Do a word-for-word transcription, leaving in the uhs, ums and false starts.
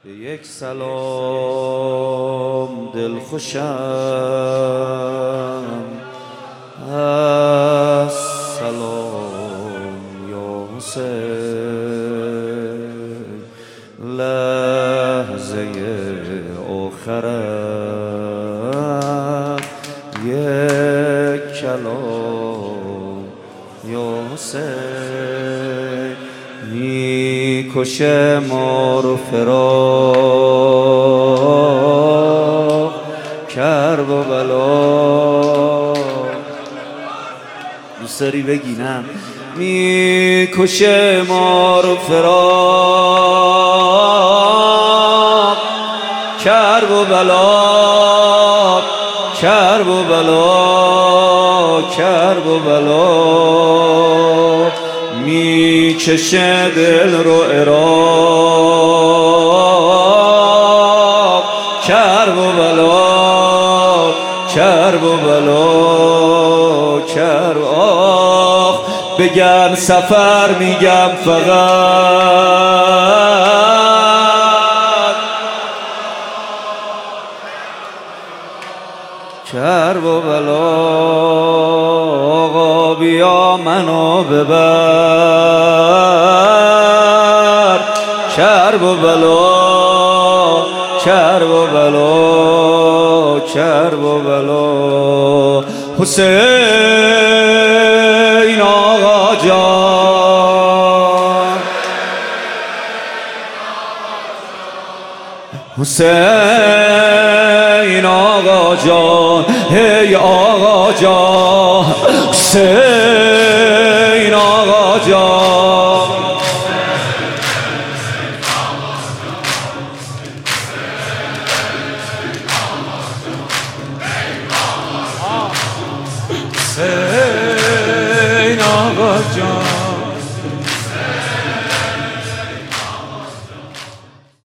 یک سلام دل خوشم السلام یا حسین لحظه آخرت یک کلام یا حسین میکشه ما رو فراق کرب و بلا دوست داری بگینم میکشه ما رو فراق کرب و بلا کرب و بلا کرب و بلا میکشه دل رو عراق کرب و بلا کرب و بلا کرب آخ بگن سفر میگم فقط کرب و بلا آقا بیا منو ببر کرب و بلا کرب و بلا کرب و بلا حسین آقا جان حسین آقا جان هی آقا جان حسین آقا جان حسین آقا جان